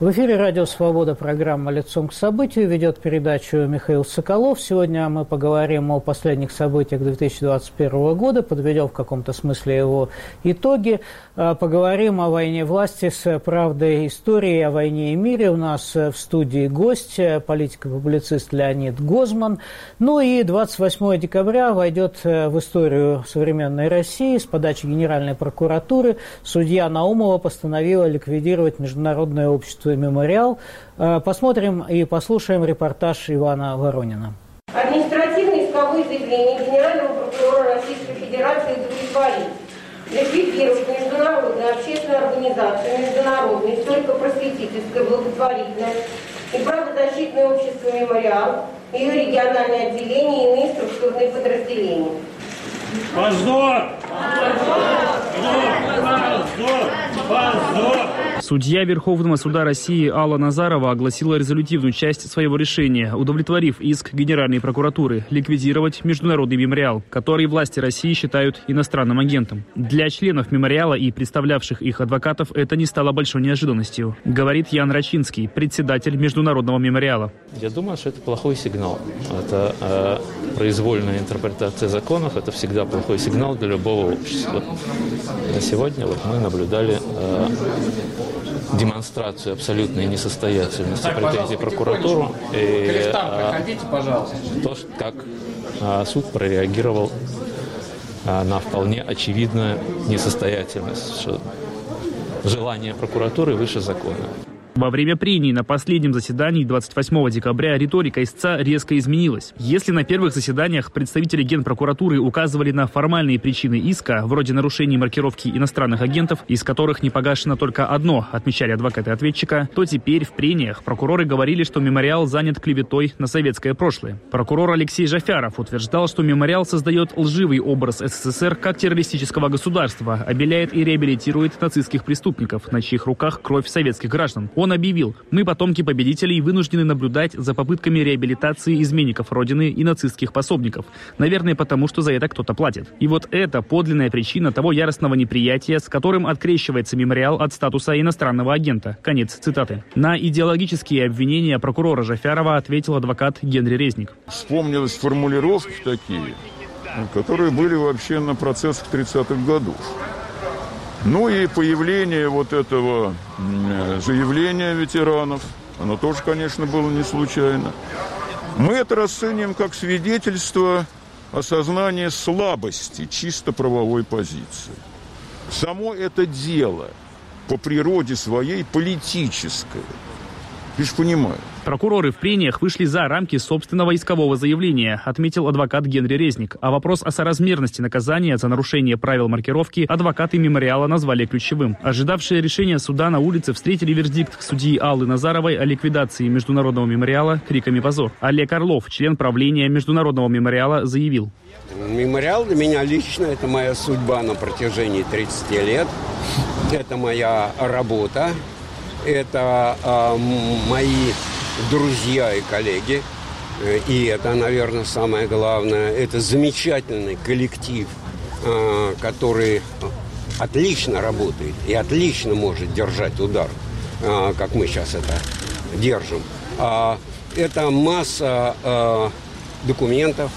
В эфире «Радио Свобода», программа «Лицом к событию». Ведет передачу Михаил Соколов. Сегодня мы поговорим о последних событиях 2021 года, подведем в каком-то смысле его итоги. Поговорим о войне власти с правдой истории, о войне и мире. У нас в студии гость, политик-публицист Леонид Гозман. Ну и 28 декабря войдет в историю современной России. С подачи Генеральной прокуратуры судья Наумова постановила ликвидировать Международное общество «Мемориал». Посмотрим и послушаем репортаж Ивана Воронина. Административные исковые заявления Генерального прокурора Российской Федерации удовлетворить. Ликвидировать международную общественную организацию, международное историко-просветительское, благотворительное и правозащитное общество «Мемориал», ее региональные отделения и иные структурные подразделения. Позор! Позор! Позор! Судья Верховного суда России Алла Назарова огласила резолютивную часть своего решения, удовлетворив иск Генеральной прокуратуры ликвидировать Международный мемориал, который власти России считают иностранным агентом. Для членов мемориала и представлявших их адвокатов это не стало большой неожиданностью, говорит Ян Рачинский, председатель Международного мемориала. Я думаю, что это плохой сигнал. Это произвольная интерпретация законов, это всегда плохой сигнал для любого общества. На сегодня мы наблюдали демонстрацию абсолютной несостоятельности претензий прокуратуру и то, как суд прореагировал на вполне очевидную несостоятельность, что желание прокуратуры выше закона. Во время прений на последнем заседании 28 декабря риторика истца резко изменилась. Если на первых заседаниях представители Генпрокуратуры указывали на формальные причины иска, вроде нарушений маркировки иностранных агентов, из которых не погашено только одно, отмечали адвокаты ответчика, то теперь в прениях прокуроры говорили, что мемориал занят клеветой на советское прошлое. Прокурор Алексей Жафяров утверждал, что мемориал создает лживый образ СССР как террористического государства, обеляет и реабилитирует нацистских преступников, на чьих руках кровь советских граждан. Он объявил: «Мы, потомки победителей, вынуждены наблюдать за попытками реабилитации изменников Родины и нацистских пособников. Наверное, потому что за это кто-то платит». И вот это подлинная причина того яростного неприятия, с которым открещивается мемориал от статуса иностранного агента. Конец цитаты. На идеологические обвинения прокурора Жафярова ответил адвокат Генри Резник. Вспомнились формулировки такие, которые были вообще на процессах 30-х годов. Ну и появление вот этого заявления ветеранов, оно тоже, конечно, было не случайно. Мы это расцениваем как свидетельство осознания слабости чисто правовой позиции. Само это дело по природе своей политическое. Ты же понимаешь. Прокуроры в прениях вышли за рамки собственного искового заявления, отметил адвокат Генри Резник. А вопрос о соразмерности наказания за нарушение правил маркировки адвокаты мемориала назвали ключевым. Ожидавшие решения суда на улице встретили вердикт судьи Аллы Назаровой о ликвидации Международного мемориала криками «Позор». Олег Орлов, член правления Международного мемориала, заявил: «Мемориал для меня лично – это моя судьба на протяжении 30 лет. Это моя работа. Это мои друзья и коллеги. И это, наверное, самое главное. Это замечательный коллектив, который отлично работает и отлично может держать удар, как мы сейчас это держим. Это масса документов,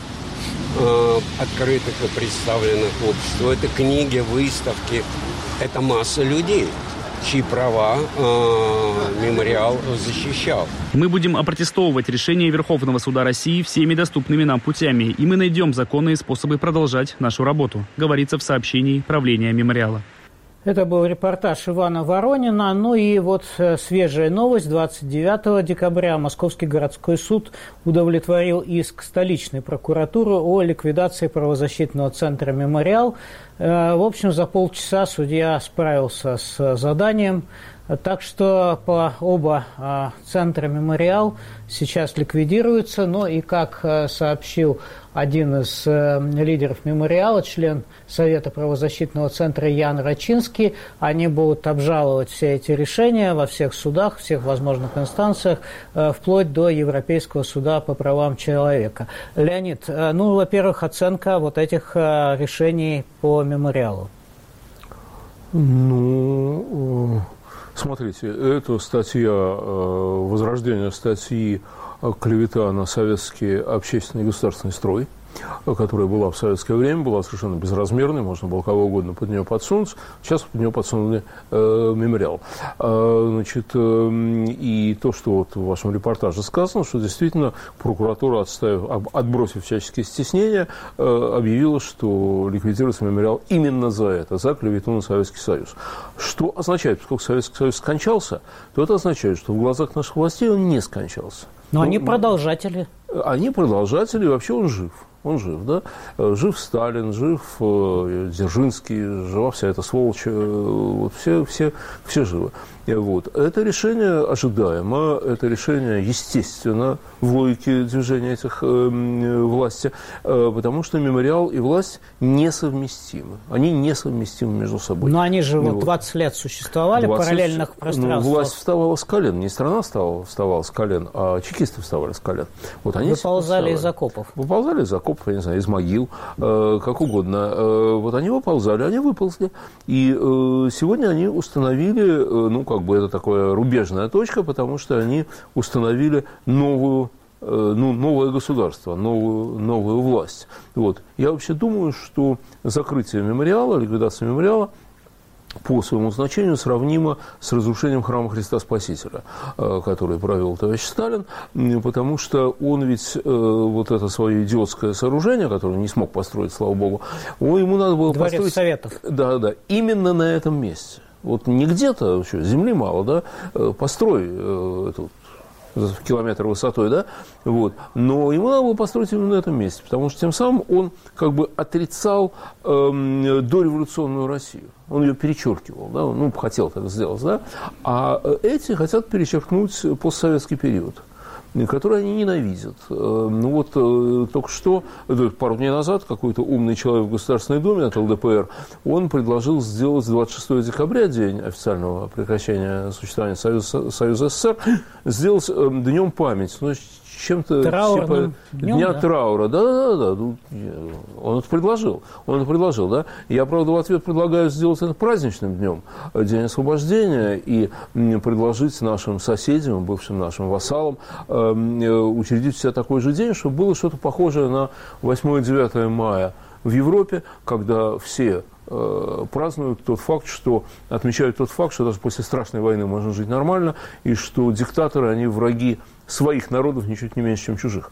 открытых и представленных обществу. Это книги, выставки. Это масса людей, чьи права мемориал защищал. Мы будем опротестовывать решение Верховного суда России всеми доступными нам путями, и мы найдем законные способы продолжать нашу работу, говорится в сообщении правления мемориала. Это был репортаж Ивана Воронина. Ну и вот свежая новость. 29 декабря Московский городской суд удовлетворил иск столичной прокуратуры о ликвидации правозащитного центра «Мемориал». В общем, за полчаса судья справился с заданием. Так что оба центра «Мемориал» сейчас ликвидируются. Но и как сообщил один из лидеров «Мемориала», член Совета правозащитного центра Ян Рачинский, они будут обжаловать все эти решения во всех судах, всех возможных инстанциях, вплоть до Европейского суда по правам человека. Леонид, во-первых, оценка вот этих решений по «Мемориалу». Смотрите, это статья, возрождение статьи «Клевета на советский общественный и государственный строй», которая была в советское время, была совершенно безразмерной, можно было кого угодно под нее подсунуть. Сейчас под нее подсунули мемориал. Значит, и то, что вот в вашем репортаже сказано, что действительно прокуратура, отбросив всяческие стеснения, объявила, что ликвидируется мемориал именно за это, за клевету на Советский Союз. Что означает, поскольку Советский Союз скончался, то это означает, что в глазах наших властей он не скончался. Но они продолжатели. Они продолжатели, и вообще он жив. Он жив, да? Жив Сталин, жив Дзержинский, жива вся эта сволочь, вот все живы. Вот. Это решение ожидаемо, это решение естественно в логике движения этих власти, потому что мемориал и власть несовместимы. Они несовместимы между собой. Но они же 20 лет существовали в параллельных пространствах. Власть вставала с колен, не страна вставала с колен, а чекисты вставали с колен. Вот они выползали из окопов. Выползали из окопов, я не знаю, из могил, как угодно. Вот они выползали, они выползли. И сегодня они установили, это такая рубежная точка, потому что они установили новое государство, новую власть. Вот. Я вообще думаю, что закрытие мемориала, ликвидация мемориала по своему значению сравнимо с разрушением храма Христа Спасителя, который провел товарищ Сталин, потому что он ведь вот это свое идиотское сооружение, которое не смог построить, слава богу, ему надо было Дворец построить... Советов. Да, именно на этом месте. Вот не где-то, земли мало, да, построй эту километр высотой, да, вот, но ему надо было построить именно на этом месте, потому что тем самым он отрицал дореволюционную Россию, он ее перечеркивал, да, хотел это сделать, да, а эти хотят перечеркнуть постсоветский период, которые они ненавидят. Только что, пару дней назад, какой-то умный человек в Государственной Думе от ЛДПР, он предложил сделать 26 декабря, день официального прекращения существования Союза СССР, сделать днем памяти, чем-то траурным днем, дня траура. Да. Он это предложил, да. Я, правда, в ответ предлагаю сделать это праздничным днем, День освобождения, и предложить нашим соседям, бывшим нашим вассалам, учредить себе такой же день, чтобы было что-то похожее на 8-9 мая в Европе, когда все празднуют отмечают тот факт, что даже после страшной войны можно жить нормально, и что диктаторы, они враги своих народов ничуть не меньше, чем чужих.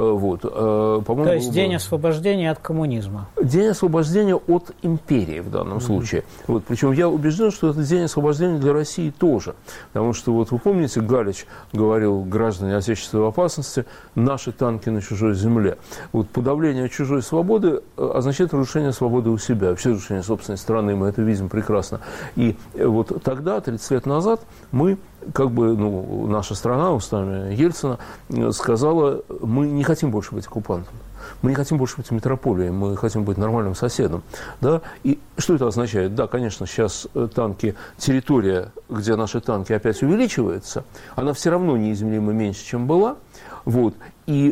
То есть день освобождения от коммунизма. День освобождения от империи в данном случае. Причем я убежден, что это день освобождения для России тоже. Потому что, вы помните, Галич говорил: граждане Отечества в опасности, наши танки на чужой земле. Подавление чужой свободы означает разрушение свободы у себя, вообще разрушение собственной страны, мы это видим прекрасно. И тогда, 30 лет назад, мы наша страна устами Ельцина сказала: мы не хотим больше быть оккупантом, мы не хотим больше быть метрополией, мы хотим быть нормальным соседом. Да? И что это означает? Да, конечно, сейчас территория, где наши танки опять увеличивается, она все равно неизмеримо меньше, чем была. И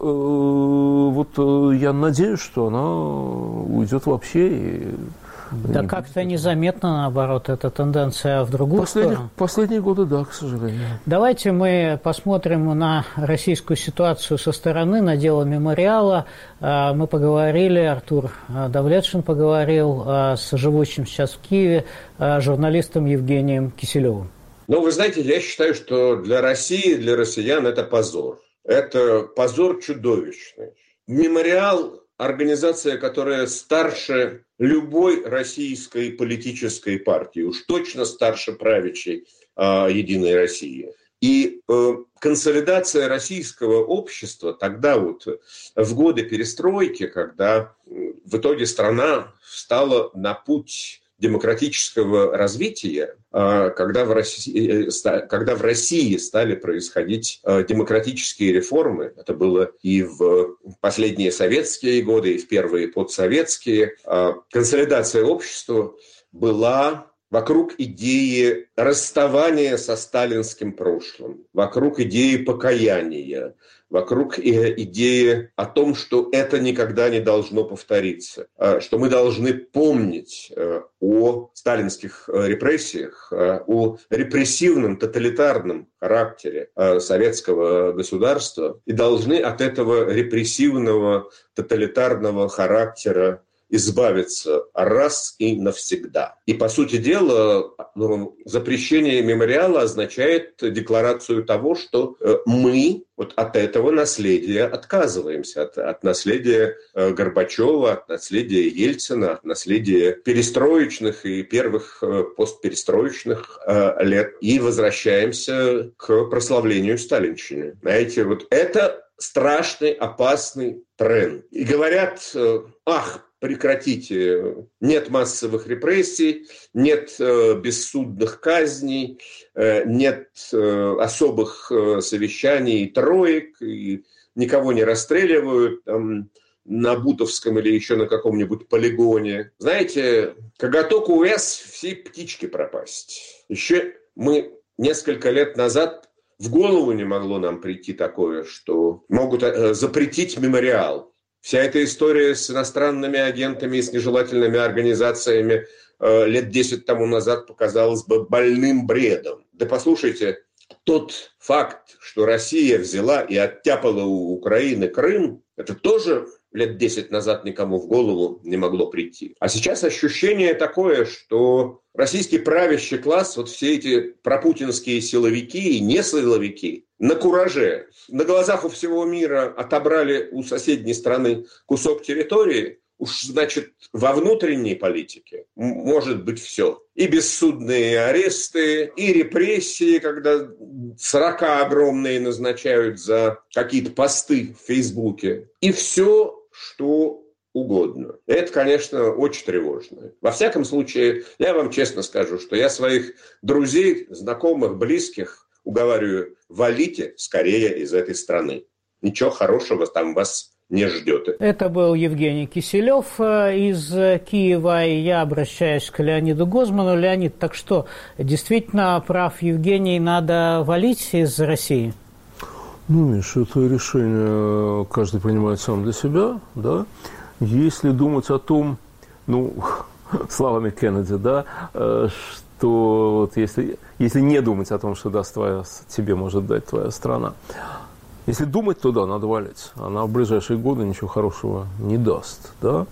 я надеюсь, что она уйдет вообще. Да как-то незаметно, наоборот, эта тенденция в другую сторону. Последние годы, да, к сожалению. Давайте мы посмотрим на российскую ситуацию со стороны, на дело мемориала. Мы поговорили, Артур Давлетшин поговорил с живущим сейчас в Киеве журналистом Евгением Киселевым. Вы знаете, я считаю, что для России, для россиян это позор. Это позор чудовищный. Мемориал – организация, которая старше любой российской политической партии, уж точно старше правящей «Единой России». И консолидация российского общества тогда в годы перестройки, когда в итоге страна встала на путь демократического развития, когда в России стали происходить демократические реформы, это было и в последние советские годы, и в первые подсоветские, консолидация общества была вокруг идеи расставания со сталинским прошлым, вокруг идеи покаяния, вокруг идеи о том, что это никогда не должно повториться, что мы должны помнить о сталинских репрессиях, о репрессивном, тоталитарном характере советского государства и должны от этого репрессивного, тоталитарного характера избавиться раз и навсегда. И, по сути дела, запрещение мемориала означает декларацию того, что мы вот от этого наследия отказываемся, от наследия Горбачева, от наследия Ельцина, от наследия перестроечных и первых постперестроечных лет и возвращаемся к прославлению сталинщины. Знаете, вот это страшный, опасный тренд. И говорят, прекратите, нет массовых репрессий, нет бессудных казней, нет особых совещаний и троек, и никого не расстреливают там, на Бутовском или еще на каком-нибудь полигоне. Знаете, коготок увяз, все птички пропасть. Еще мы несколько лет назад в голову не могло нам прийти такое, что могут запретить мемориал. Вся эта история с иностранными агентами и с нежелательными организациями лет 10 тому назад показалась бы больным бредом. Да послушайте, тот факт, что Россия взяла и оттяпала у Украины Крым, это тоже лет 10 назад никому в голову не могло прийти. А сейчас ощущение такое, что российский правящий класс, вот все эти пропутинские силовики и несиловики на кураже, на глазах у всего мира отобрали у соседней страны кусок территории, уж, значит, во внутренней политике может быть все. И бессудные аресты, и репрессии, когда 40 огромные назначают за какие-то посты в Фейсбуке. И все, что угодно. Это, конечно, очень тревожно. Во всяком случае, я вам честно скажу, что я своих друзей, знакомых, близких уговариваю, валите скорее из этой страны. Ничего хорошего там вас не ждет. Это был Евгений Киселев из Киева, и я обращаюсь к Леониду Гозману. Леонид, так что, действительно, прав Евгений, надо валить из России? Ну, Миша, это решение каждый принимает сам для себя, да. Если думать о том, словами Кеннеди, да, что вот если не думать о том, что даст тебе может дать твоя страна, если думать, то да, надо валить. Она в ближайшие годы ничего хорошего не даст, да.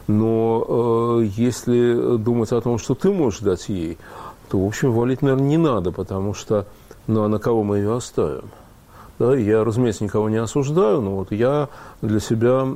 Но если думать о том, что ты можешь дать ей, то, в общем, валить, наверное, не надо, потому что, а на кого мы ее оставим? Да, я, разумеется, никого не осуждаю, но вот я для себя,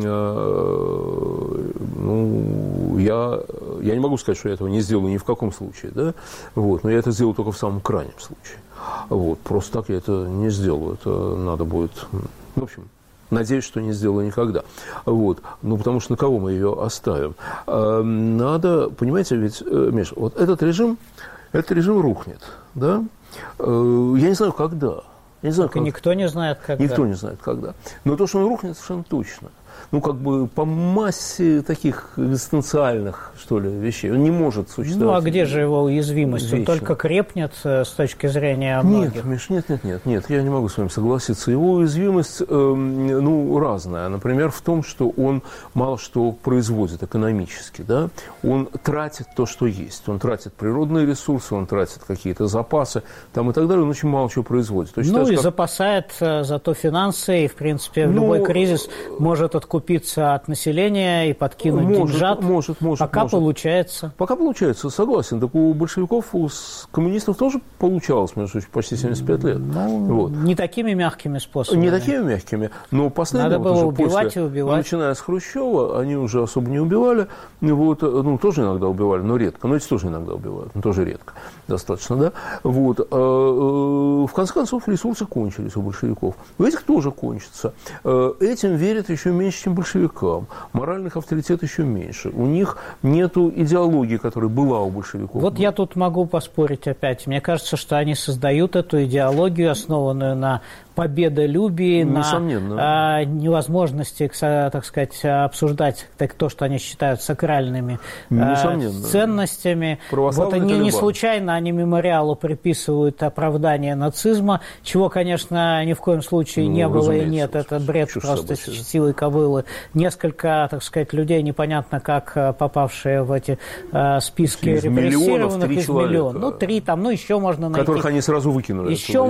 я не могу сказать, что я этого не сделаю ни в каком случае, да, вот, но я это сделаю только в самом крайнем случае. Вот, просто так я это не сделаю, это надо будет, в общем, надеюсь, что не сделаю никогда. Вот, потому что на кого мы ее оставим? Надо, понимаете, ведь, Миш, вот этот режим рухнет, да, я не знаю, когда. Никто не знает, когда. Никто не знает, когда. Но то, что он рухнет, совершенно точно. По массе таких экзистенциальных, что ли, вещей. Он не может существовать. А где же его уязвимость? Он только крепнет с точки зрения многих. Нет, Миш, нет, я не могу с вами согласиться. Его уязвимость, разная. Например, в том, что он мало что производит экономически, да. Он тратит то, что есть. Он тратит природные ресурсы, он тратит какие-то запасы, там и так далее. Он очень мало чего производит. Запасает зато финансы, и, в принципе, в любой кризис может откупиться от населения и подкинуть деньжат. Может. Получается. Пока получается, согласен. Так у большевиков, у коммунистов тоже получалось, между прочим, почти 75 лет. Не такими мягкими способами. Не такими мягкими, но последнего... Надо было убивать и убивать. Начиная с Хрущева, они уже особо не убивали. Тоже иногда убивали, но редко. Но эти тоже иногда убивают, но тоже редко. Достаточно, да? В конце концов, ресурсы кончились у большевиков. У этих тоже кончатся. Этим верят еще меньше, чем большевикам. Моральных авторитетов еще меньше. У них нету идеологии, которая была у большевиков. Вот я тут могу поспорить опять. Мне кажется, что они создают эту идеологию, основанную на победолюбии, на невозможности, так сказать, обсуждать то, что они считают сакральными ценностями. Вот они не случайно, они мемориалу приписывают оправдание нацизма, чего, конечно, ни в коем случае не было и нет. Это бред просто силой кобылы. Несколько, так сказать, людей, непонятно как попавшие в эти списки репрессированных, из миллиона. Ну, 3 там, ну, еще можно найти. Которых они сразу выкинули.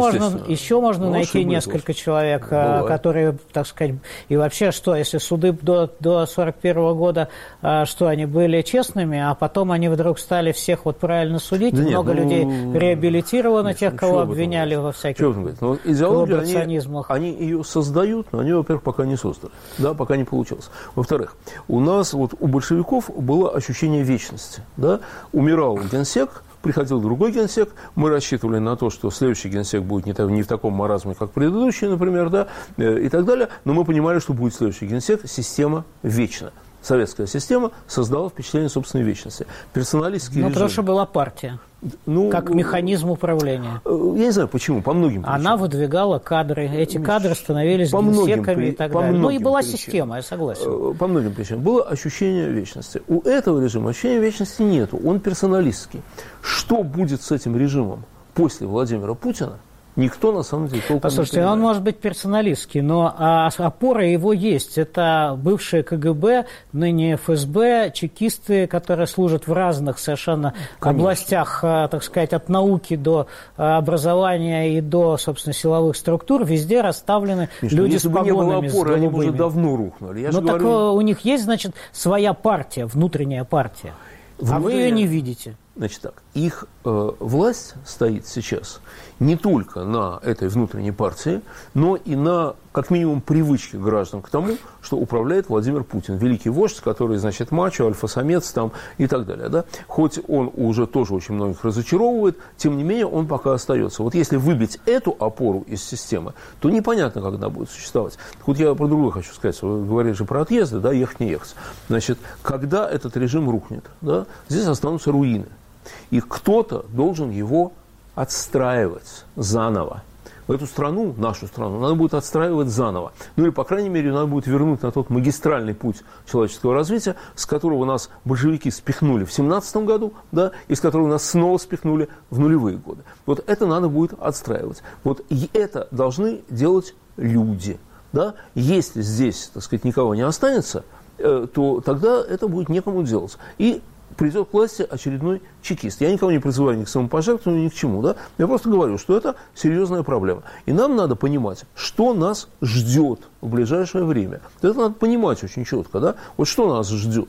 Еще можно найти несколько человек, которые, так сказать, и вообще, что, если суды до 1941 года, что они были честными, а потом они вдруг стали всех вот правильно судить, много людей реабилитировано, тех, кого обвиняли во всяких коллаборационизмах. Они ее создают, но они, во-первых, пока не создали, да, пока не получилось. Во-вторых, у нас, вот у большевиков было ощущение вечности, да, умирал генсек, приходил другой генсек, мы рассчитывали на то, что следующий генсек будет не в таком маразме, как предыдущий, например, да, и так далее, но мы понимали, что будет следующий генсек, система вечна. Советская система создала впечатление собственной вечности. Персоналистский режим. Потому что была партия, как механизм управления. Я не знаю, почему, по многим причинам. Она выдвигала кадры, эти кадры становились генсеками и так далее. Ну и была система, я согласен. По многим причинам. Было ощущение вечности. У этого режима ощущения вечности нету, он персоналистский. Что будет с этим режимом после Владимира Путина? Никто, на самом деле, толком Послушайте, не понимает. он может быть персоналистский, но опора его есть. Это бывшие КГБ, ныне ФСБ, чекисты, которые служат в разных совершенно областях, так сказать, от науки до образования и до, собственно, силовых структур. Везде расставлены люди с погонами, не было опоры, с голубыми. они бы уже давно рухнули. Ну, так у них есть, значит, своя партия, внутренняя партия. А вы ее не видите. Значит так, их власть стоит сейчас не только на этой внутренней партии, но и на, как минимум, привычке граждан к тому, что управляет Владимир Путин, великий вождь, который, значит, мачо, альфа-самец там и так далее. Да? Хоть он уже тоже очень многих разочаровывает, тем не менее он пока остается. Вот если выбить эту опору из системы, то непонятно, как она будет существовать. Вот я про другое хочу сказать. Вы говорили же про отъезды, да, ехать не ехать. Значит, когда этот режим рухнет, да, здесь останутся руины. И кто-то должен его отстраивать заново. Эту страну, нашу страну, надо будет отстраивать заново. Ну или, по крайней мере, надо будет вернуть на тот магистральный путь человеческого развития, с которого нас большевики спихнули в 1917 году, да, и с которого нас снова спихнули в нулевые годы. Вот это надо будет отстраивать. Вот и это должны делать люди. Да? Если здесь, так сказать, никого не останется, то тогда это будет некому делать. И придет к власти очередной чекист. Я никого не призываю ни к самопожертвованию, ни к чему. Да? Я просто говорю, что это серьезная проблема. И нам надо понимать, что нас ждет в ближайшее время. Это надо понимать очень четко. Да? Вот что нас ждет.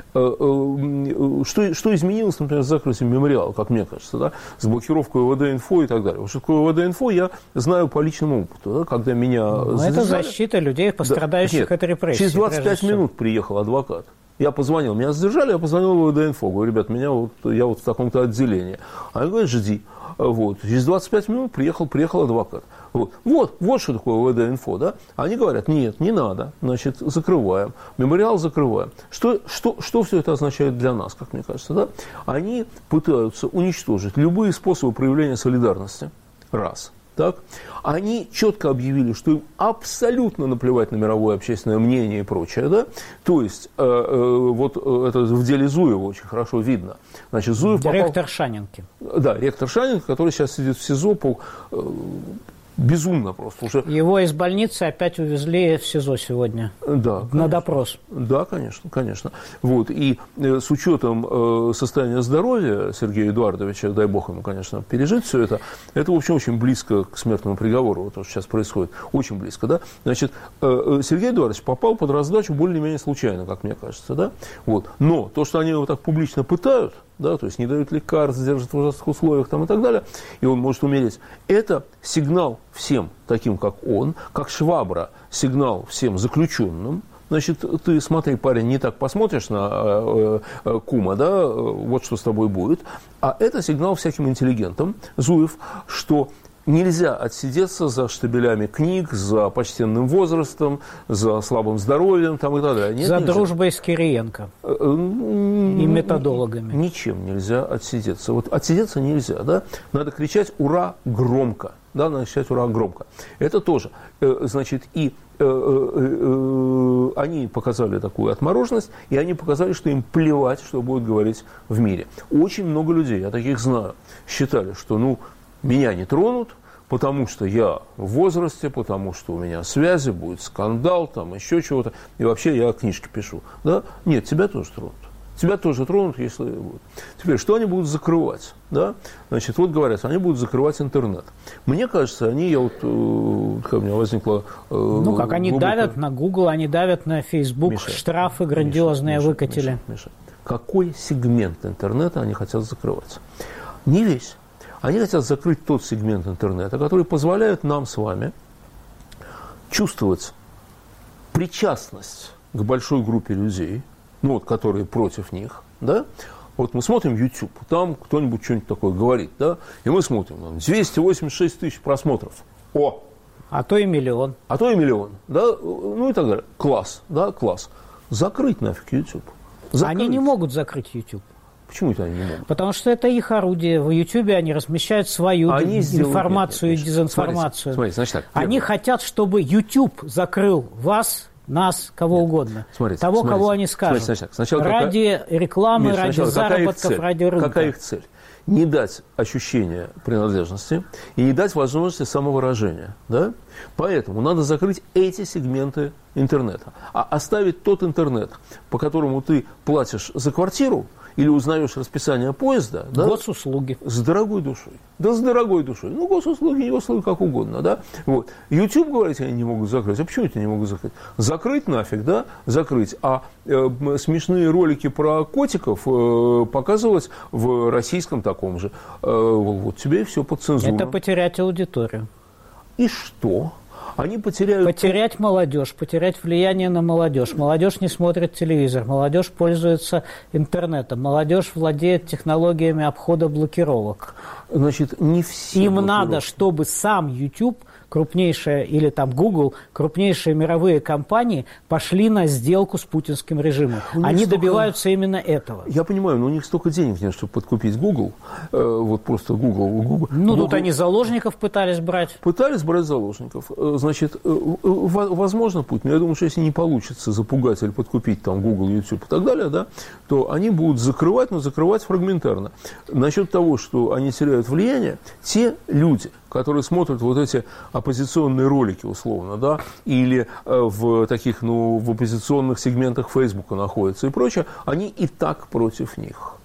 Что изменилось, например, с закрытием мемориала, как мне кажется, да? С блокировкой ОВД-инфо и так далее. Вот что такое ОВД-инфо, я знаю по личному опыту. Да? Когда меня задержали, это защита людей, пострадающих от репрессий. Через 25 минут приехал адвокат. Я позвонил, меня задержали, я позвонил в ОВД-инфо. Говорю, ребят, я вот в таком-то отделении. Они говорят, жди. Вот. Через 25 минут приехал адвокат. Вот что такое ОВД-инфо. Да? Они говорят, нет, не надо. Значит, закрываем. Мемориал закрываем. Что все это означает для нас, как мне кажется? Да? Они пытаются уничтожить любые способы проявления солидарности. Раз. Так? Они четко объявили, что им абсолютно наплевать на мировое общественное мнение и прочее. Да? То есть, вот это в деле Зуева очень хорошо видно. Значит, Зуев ректор Шанинки. Да, ректор Шанинки, который сейчас сидит в СИЗО по... Безумно просто уже. Его из больницы опять увезли в СИЗО сегодня. Да, на конечно. допрос. Да, конечно. Вот. И с учетом состояния здоровья Сергея Эдуардовича, дай бог ему, конечно, пережить все это, в общем, очень близко к смертному приговору, вот то, что сейчас происходит. Очень близко, да. Значит, Сергей Эдуардович попал под раздачу более-менее случайно, как мне кажется, да. Вот. Но то, что они его так публично пытают, да, то есть не дают лекарств, держат в ужасных условиях там, и так далее, и он может умереть. Это сигнал всем таким, как он, как Швабра, сигнал всем заключенным. Значит, ты смотри, парень, не так посмотришь на кума, да, вот что с тобой будет. А это сигнал всяким интеллигентам, Зуев, что Нельзя отсидеться за штабелями книг, за почтенным возрастом, за слабым здоровьем там, и так далее. Нет, за нельзя. Дружбой с Кириенко и методологами. Ничем нельзя отсидеться. Вот отсидеться нельзя, да? Надо кричать «Ура!» громко. Да, надо кричать «Ура!» громко. Это тоже. Значит, и они показали такую отмороженность, и они показали, что им плевать, что будет говорить в мире. Очень много людей, я таких знаю, считали, что, меня не тронут, потому что я в возрасте, потому что у меня связи, будет скандал, там еще чего-то, и вообще я книжки пишу. Да? Нет, тебя тоже тронут. Тебя тоже тронут, если будут. Теперь, что они будут закрывать? Да? Значит, вот говорят, они будут закрывать интернет. Мне кажется, у меня возникла... как они давят на Google, они давят на Facebook, Миша, штрафы грандиозные выкатили. Миша. Какой сегмент интернета они хотят закрывать? Не весь. Они хотят закрыть тот сегмент интернета, который позволяет нам с вами чувствовать причастность к большой группе людей, которые против них, да? Вот мы смотрим YouTube, там кто-нибудь что-нибудь такое говорит, да? И мы смотрим, 286 тысяч просмотров. А то и миллион. Да? И так далее. Класс, да, класс. Закрыть нафиг YouTube. Они не могут закрыть YouTube. Почему это они не могут? Потому что это их орудие. В Ютьюбе они размещают свою информацию и дезинформацию. Смотрите, значит так, они хотят, чтобы YouTube закрыл вас, нас, кого угодно. Кого они скажут. Сначала ради рекламы, ради заработков, ради рынка. Какая их цель? Не дать ощущения принадлежности и не дать возможности самовыражения. Да? Поэтому надо закрыть эти сегменты интернета. А оставить тот интернет, по которому ты платишь за квартиру, или узнаешь расписание поезда, да, госуслуги. С дорогой душой. Да, с дорогой душой. Госуслуги, не госуслуги, как угодно, да. Вот. YouTube, говорите, они не могут закрыть. А почему это не могут закрыть? Закрыть нафиг, да, закрыть. А смешные ролики про котиков показывать в российском таком же. Вот тебе и все под цензуру. Это потерять аудиторию. И что? Они потеряют... Потерять молодежь, потерять влияние на молодежь. Молодежь не смотрит телевизор, молодежь пользуется интернетом, молодежь владеет технологиями обхода блокировок. Значит, не все им надо, чтобы сам YouTube, крупнейшая, или там Google, крупнейшие мировые компании пошли на сделку с путинским режимом. Они добиваются именно этого. Я понимаю, но у них столько денег нет, чтобы подкупить Google. Вот просто Google. Тут они заложников пытались брать. Пытались брать заложников. Значит, возможно, Путин, я думаю, что если не получится запугать или подкупить там Google, YouTube и так далее, да, то они будут закрывать, но закрывать фрагментарно. Насчет того, что они теряют влияние, те люди, которые смотрят вот эти оппозиционные ролики, условно, да, или в таких, в оппозиционных сегментах Фейсбука находятся и прочее, они и так против них.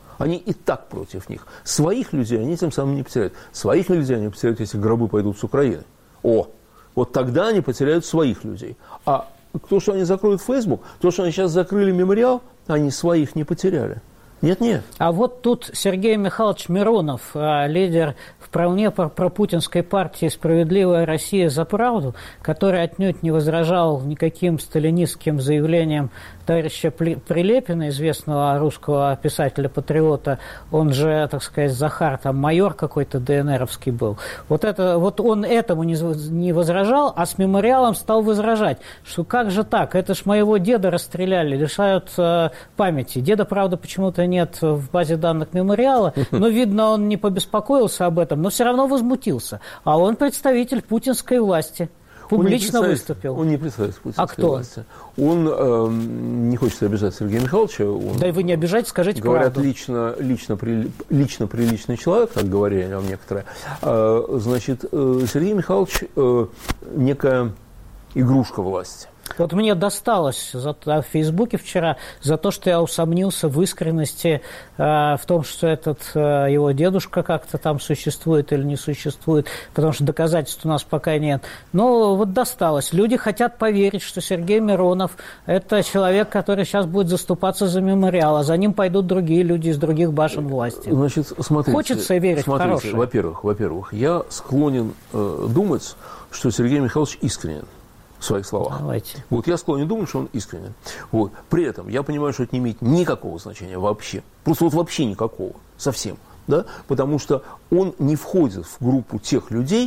Своих людей они тем самым не потеряют. Своих людей они потеряют, если гробы пойдут с Украины. Вот тогда они потеряют своих людей. А то, что они закроют Facebook, то, что они сейчас закрыли мемориал, они своих не потеряли. Нет. А вот тут Сергей Михайлович Миронов, лидер вполне пропутинской партии «Справедливая Россия за правду», который отнюдь не возражал никаким сталинистским заявлениям товарища Прилепина, известного русского писателя-патриота, он же, так сказать, Захар, там майор какой-то ДНРовский был. Вот он этому не возражал, а с мемориалом стал возражать, что как же так, это ж моего деда расстреляли, лишают памяти. Деда, правда, почему-то нет в базе данных мемориала, но, видно, он не побеспокоился об этом, но все равно возмутился. А он представитель путинской власти. Публично выступил. Он не представитель путинской власти. Он не хочет обижать Сергея Михайловича. Да и вы не обижайте, скажите правду. Говорят, лично приличный человек, так говорили о нем некоторые. Значит, Сергей Михайлович некая игрушка власти. Вот мне досталось в Фейсбуке вчера за то, что я усомнился в искренности, в том, что этот его дедушка как-то там существует или не существует, потому что доказательств у нас пока нет. Но вот досталось. Люди хотят поверить, что Сергей Миронов – это человек, который сейчас будет заступаться за мемориал, а за ним пойдут другие люди из других башен власти. Значит, смотрите, хочется верить в хорошее. Во-первых, я склонен думать, что Сергей Михайлович искренен в своих словах. Давайте. Вот я склонен думать, что он искренен. Вот. При этом я понимаю, что это не имеет никакого значения вообще. Просто вообще никакого. Совсем. Да? Потому что он не входит в группу тех людей,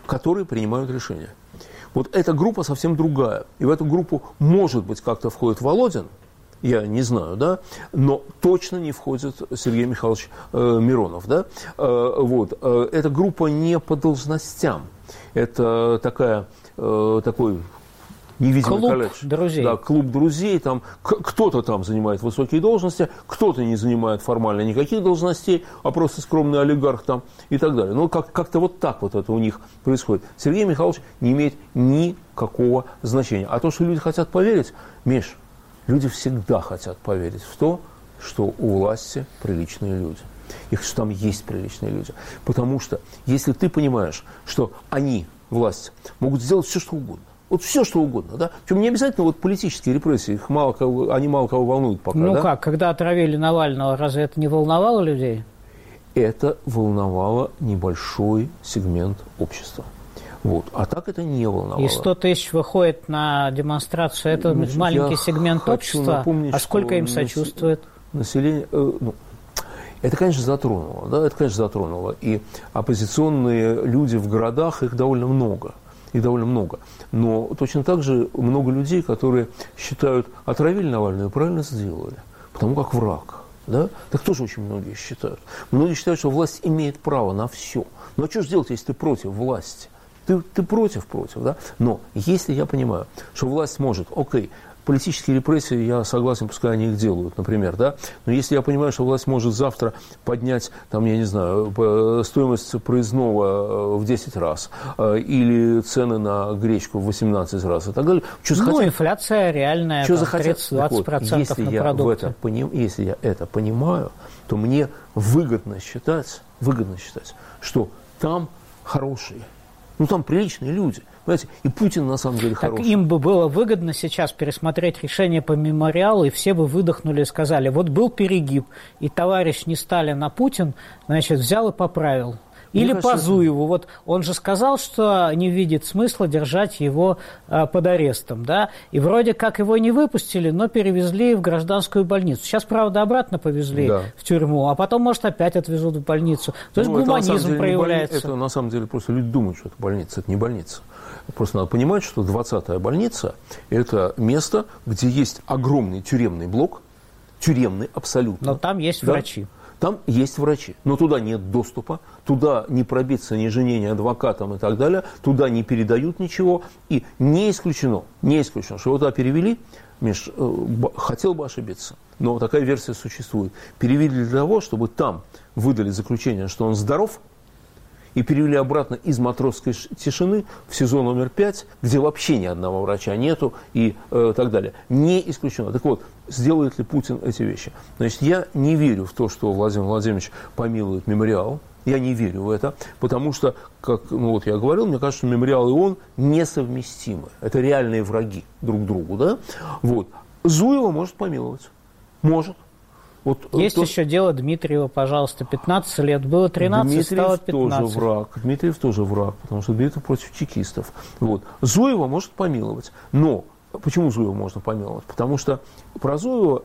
которые принимают решения. Вот эта группа совсем другая. И в эту группу, может быть, как-то входит Володин, я не знаю, да, но точно не входит Сергей Михайлович Миронов, да. Вот. Эта группа не по должностям. Это такой невидимый колледж друзей. Да, клуб друзей. Там, кто-то там занимает высокие должности, кто-то не занимает формально никаких должностей, а просто скромный олигарх там и так далее. Но как-то вот так вот это у них происходит. Сергей Михайлович не имеет никакого значения. А то, что люди хотят поверить, Миш, люди всегда хотят поверить в то, что у власти приличные люди. И что там есть приличные люди. Потому что, если ты понимаешь, что они, власть, могут сделать все, что угодно, вот все, что угодно, да? Причем не обязательно вот политические репрессии, они мало кого волнуют пока, Ну да? как, когда отравили Навального, разве это не волновало людей? Это волновало небольшой сегмент общества. Вот. А так это не волновало. И 100 тысяч выходит на демонстрацию, это маленький сегмент общества, напомнить, а сколько им сочувствует? Население, это, конечно, затронуло, да, это, конечно, затронуло. И оппозиционные люди в городах, их довольно много. Но точно так же много людей, которые считают, отравили Навального, правильно сделали, потому как враг. Да? Так тоже очень многие считают. Многие считают, что власть имеет право на все. Ну а что же делать, если ты против власти? Ты против, да? Но если я понимаю, что власть может, окей, политические репрессии, я согласен, пускай они их делают, например, да, но если я понимаю, что власть может завтра поднять, там, я не знаю, стоимость проездного в 10 раз, или цены на гречку в 18 раз и так далее. Инфляция реальная, 30-20% на продукты. Если я это понимаю, то мне выгодно считать, что там хорошие, там приличные люди. Понимаете? И Путин на самом деле хороший. Так им бы было выгодно сейчас пересмотреть решение по мемориалу, и все бы выдохнули и сказали, вот был перегиб, и товарищ не Сталин, а Путин, значит, взял и поправил. Или по Зуеву. Вот он же сказал, что не видит смысла держать его под арестом, да, и вроде как его не выпустили, но перевезли в гражданскую больницу. Сейчас, правда, обратно повезли в тюрьму, а потом, может, опять отвезут в больницу. То есть гуманизм проявляется. Это на самом деле просто люди думают, что это больница. Это не больница. Просто надо понимать, что 20-я больница – это место, где есть огромный тюремный блок, тюремный абсолютно. Но там есть врачи. Там есть врачи, но туда нет доступа, туда не пробиться ни жене, ни адвокатам и так далее, туда не передают ничего. И не исключено, что его туда перевели, Миш, хотел бы ошибиться, но такая версия существует. Перевели для того, чтобы там выдали заключение, что он здоров, и перевели обратно из матросской тишины в СИЗО номер 5, где вообще ни одного врача нету и так далее. Не исключено. Так вот, сделает ли Путин эти вещи? Значит, я не верю в то, что Владимир Владимирович помилует мемориал. Я не верю в это, потому что, как я говорил, мне кажется, что мемориал и он несовместимы. Это реальные враги друг другу. Да? Вот. Зуева может помиловать. Может. Есть еще дело Дмитриева, пожалуйста, 15 лет, было 13, стало 15. Дмитриев тоже враг, потому что Дмитриев против чекистов. Вот. Зуева может помиловать, но почему Зуева можно помиловать? Потому что про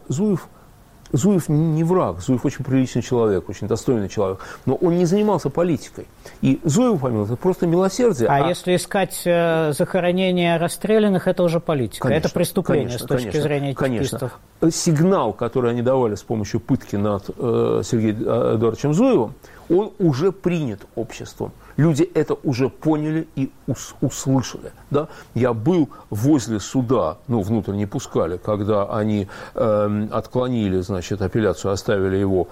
Зуев не враг, Зуев очень приличный человек, очень достойный человек, но он не занимался политикой. И Зуеву помиловать – это просто милосердие. А если искать захоронение расстрелянных, это уже политика, конечно, это преступление с точки зрения чекистов. Сигнал, который они давали с помощью пытки над Сергеем Эдуардовичем Зуевым, он уже принят обществом. Люди это уже поняли и услышали. Да? Я был возле суда, внутрь не пускали, когда они отклонили, апелляцию, оставили его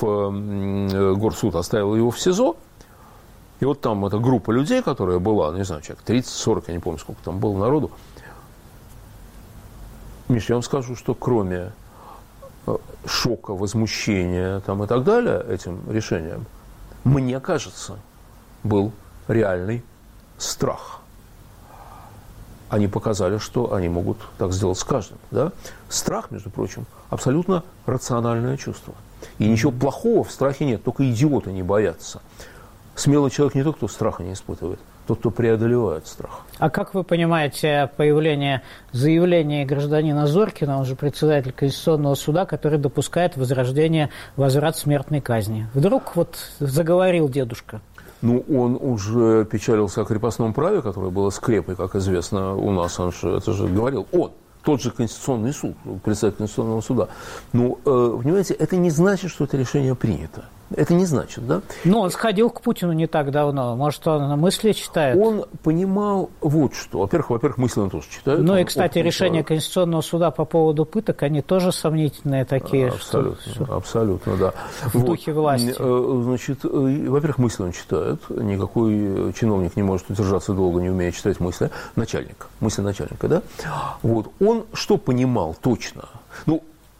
горсуд оставил его в СИЗО. И вот там эта группа людей, которая была, не знаю, человек 30-40, я не помню, сколько там было народу. Миш, я вам скажу, что кроме шока, возмущения и так далее этим решением, мне кажется, был реальный страх. Они показали, что они могут так сделать с каждым. Да? Страх, между прочим, абсолютно рациональное чувство. И ничего плохого в страхе нет, только идиоты не боятся. Смелый человек не тот, кто страха не испытывает, тот, кто преодолевает страх. А как вы понимаете появление заявления гражданина Зоркина, он же председатель Конституционного суда, который допускает возврат смертной казни? Вдруг заговорил дедушка? Ну, он уже печалился о крепостном праве, которое было скрепой, как известно у нас, он же, это же говорил он. Тот же Конституционный суд, председатель Конституционного суда. Ну, понимаете, это не значит, что это решение принято. Это не значит, да? Но он сходил к Путину не так давно. Может, он на мысли читает? Он понимал вот что. Во-первых, мысли он тоже читает. Ну и, кстати, решения Конституционного суда по поводу пыток, они тоже сомнительные такие. Абсолютно, да. В духе власти. Значит, во-первых, мысли он читает. Никакой чиновник не может удержаться долго, не умея читать мысли. Начальник. Мысли начальника, да? Вот. Он что понимал точно? Ну,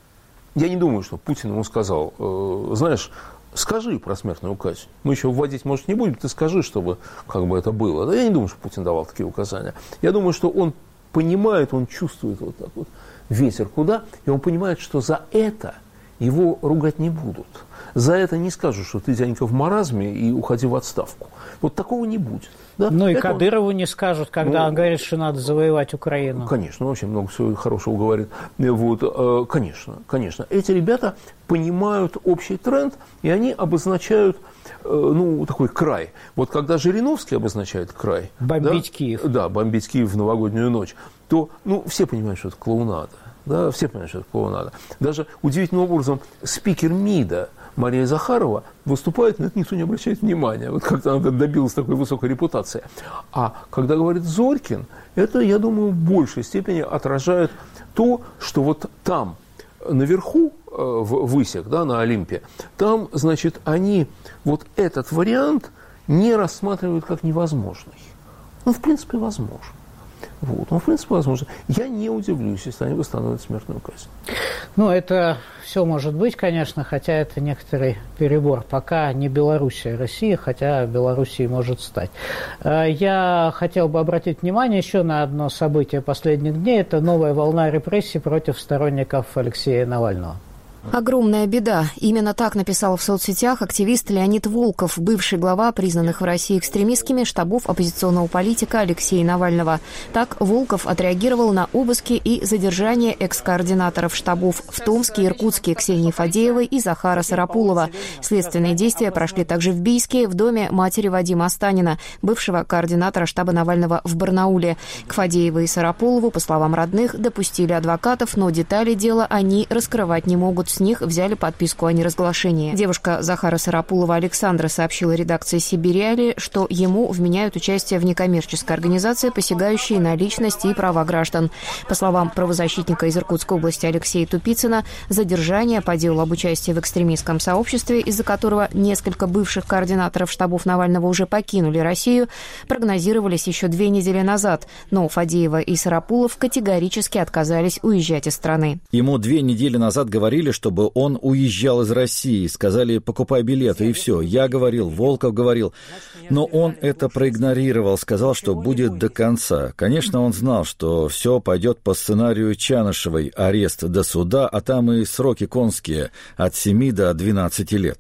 я не думаю, что Путин ему сказал, знаешь, скажи про смертную казнь. Мы еще вводить, может, не будем, ты скажи, чтобы как бы это было. Да, я не думаю, что Путин давал такие указания. Я думаю, что он понимает, он чувствует вот так вот ветер куда, и он понимает, что за это его ругать не будут. За это не скажут, что ты, дяденька, в маразме и уходи в отставку. Вот такого не будет. Да? Ну и Кадырову не скажут, когда он говорит, что надо завоевать Украину. Конечно, он вообще много всего хорошего говорит. Вот, конечно. Эти ребята понимают общий тренд, и они обозначают такой край. Вот когда Жириновский обозначает край... Бомбить Киев. Да, бомбить Киев в новогоднюю ночь. То, все понимают, что это клоунада. Да, все понимают, что это клоунада. Даже удивительным образом спикер МИДа Мария Захарова выступает, на это никто не обращает внимания. Вот как-то она добилась такой высокой репутации. А когда говорит Зорькин, это, я думаю, в большей степени отражает то, что вот там, наверху, в высях, да, на Олимпе, там, значит, они вот этот вариант не рассматривают как невозможный. Он, в принципе, возможен. Вот. Ну, в принципе, возможно. Я не удивлюсь, если они восстановят смертную казнь. Ну, это все может быть, конечно, хотя это некоторый перебор. Пока не Белоруссия, а Россия, хотя Белоруссией может стать. Я хотел бы обратить внимание еще на одно событие последних дней. Это новая волна репрессий против сторонников Алексея Навального. Огромная беда. Именно так написал в соцсетях активист Леонид Волков, бывший глава признанных в России экстремистскими штабов оппозиционного политика Алексея Навального. Так Волков отреагировал на обыски и задержание экс-координаторов штабов в Томске и Иркутске Ксении Фадеевой и Захара Сарапулова. Следственные действия прошли также в Бийске, в доме матери Вадима Останина, бывшего координатора штаба Навального в Барнауле. К Фадеевой и Сарапулову, по словам родных, допустили адвокатов, но детали дела они раскрывать не могут. С них взяли подписку о неразглашении. Девушка Захара Сарапулова Александра сообщила редакции «Сибириали», что ему вменяют участие в некоммерческой организации, посягающей на личность и права граждан. По словам правозащитника из Иркутской области Алексея Тупицына, задержание по делу об участии в экстремистском сообществе, из-за которого несколько бывших координаторов штабов Навального уже покинули Россию, прогнозировались еще 2 недели назад. Но Фадеева и Сарапулов категорически отказались уезжать из страны. Ему 2 недели назад говорили, чтобы он уезжал из России. Сказали, покупай билеты, и все. Я говорил, Волков говорил. Но он это проигнорировал, сказал, что будет до конца. Конечно, он знал, что все пойдет по сценарию Чанышевой. Арест до суда, а там и сроки конские от 7 до 12 лет.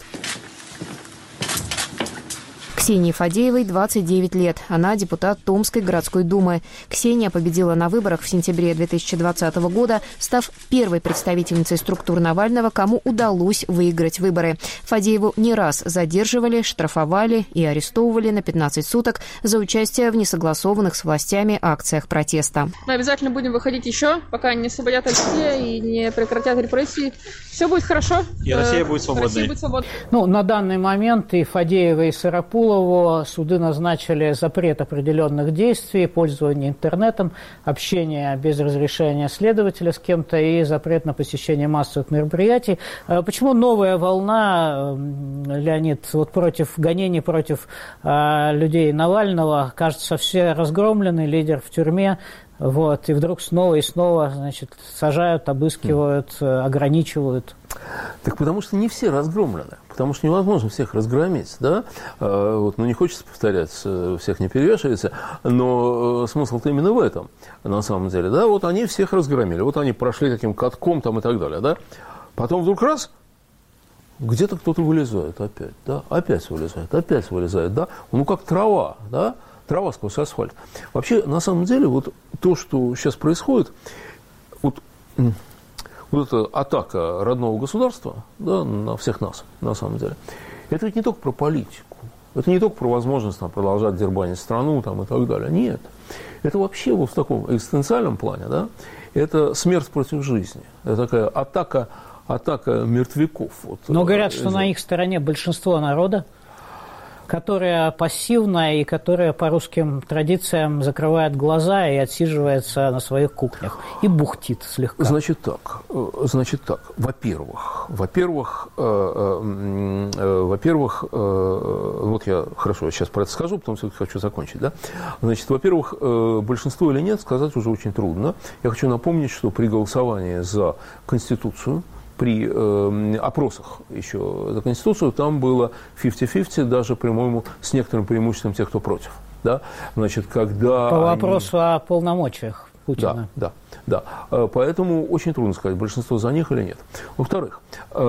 Ксении Фадеевой 29 лет. Она депутат Томской городской думы. Ксения победила на выборах в сентябре 2020 года, став первой представительницей структур Навального, кому удалось выиграть выборы. Фадееву не раз задерживали, штрафовали и арестовывали на 15 суток за участие в несогласованных с властями акциях протеста. Мы обязательно будем выходить еще, пока не освободят Алексея и не прекратят репрессии. Все будет хорошо. И Россия будет свободной. Ну, на данный момент и Фадеева, и Сарапулова суды назначили запрет определенных действий, пользования интернетом, общения без разрешения следователя с кем-то и запрет на посещение массовых мероприятий. Почему новая волна, Леонид, вот против гонений против людей Навального? Кажется, все разгромлены, лидер в тюрьме. Вот, и вдруг снова и снова, значит, сажают, обыскивают, ограничивают. Так потому что не все разгромлены, потому что невозможно всех разгромить, да? Вот, не хочется повторять, всех не перевешивается, но смысл-то именно в этом, на самом деле, да? Вот они всех разгромили, вот они прошли таким катком там и так далее, да? Потом вдруг раз, где-то кто-то вылезает опять, да? Опять вылезает, да? Ну, как трава, да? Трава сквозь асфальт. Вообще, на самом деле, вот то, что сейчас происходит, вот эта атака родного государства, да, на всех нас, на самом деле, это ведь не только про политику. Это не только про возможность там, продолжать дербанить страну там, и так далее. Нет. Это вообще вот в таком экзистенциальном плане, да, это смерть против жизни. Это такая атака мертвяков. Вот, но говорят, что на их стороне большинство народа, которая пассивная и которая по русским традициям закрывает глаза и отсиживается на своих кухнях и бухтит слегка. Значит так. Во-первых, вот я хорошо сейчас про это скажу, потому что хочу закончить, да. Значит, во-первых, большинство или нет, сказать уже очень трудно. Я хочу напомнить, что при голосовании за Конституцию, при опросах еще за Конституцию, там было 50-50, даже, по-моему, с некоторым преимуществом тех, кто против. Да? Значит, когда по вопросу о полномочиях Путина. Да. Поэтому очень трудно сказать, большинство за них или нет. Во-вторых,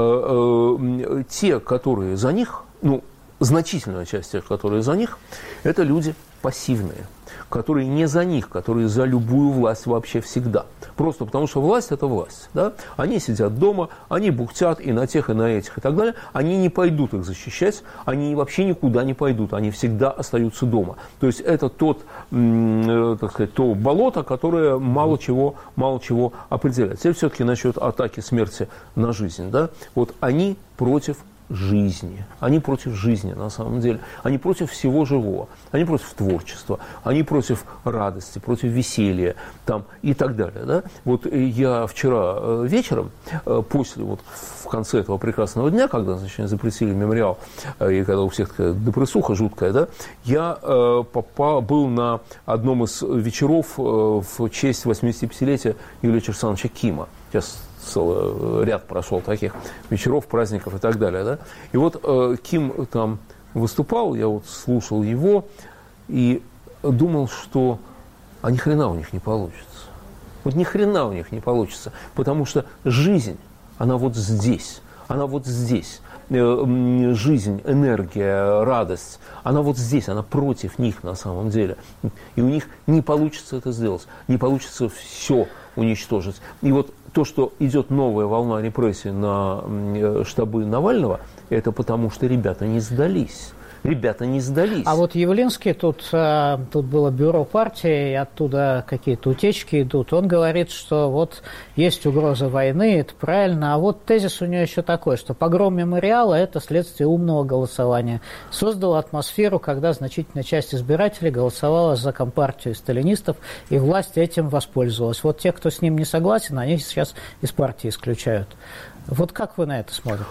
те, которые за них, значительная часть тех, которые за них, это люди пассивные, которые не за них, которые за любую власть вообще всегда. Просто потому, что власть – это власть. Да? Они сидят дома, они бухтят и на тех, и на этих, и так далее. Они не пойдут их защищать, они вообще никуда не пойдут, они всегда остаются дома. То есть это то болото, которое мало чего определяет. Теперь все-таки насчет атаки смерти на жизнь. Да? Вот они против жизни. Они против жизни, на самом деле. Они против всего живого. Они против творчества. Они против радости, против веселья там, и так далее. Да? Вот я вчера вечером, после, вот в конце этого прекрасного дня, когда, значит, запретили мемориал, и когда у всех такая депрессуха жуткая, да, я был на одном из вечеров в честь 85-летия Юлия Кирсановича Кима. Сейчас целый ряд прошел таких вечеров, праздников и так далее. Да? И вот Ким там выступал, я вот слушал его и думал, что ни хрена у них не получится. Вот ни хрена у них не получится, потому что жизнь, она вот здесь, жизнь, энергия, радость, она вот здесь, она против них на самом деле. И у них не получится это сделать, не получится все уничтожить. И вот то, что идет новая волна репрессий на штабы Навального, это потому, что ребята не сдались. А вот Явлинский, тут было бюро партии, и оттуда какие-то утечки идут. Он говорит, что вот есть угроза войны, это правильно. А вот тезис у него еще такой, что погром мемориала – это следствие умного голосования. Создало атмосферу, когда значительная часть избирателей голосовала за компартию сталинистов, и власть этим воспользовалась. Вот те, кто с ним не согласен, они сейчас из партии исключают. Вот как вы на это смотрите?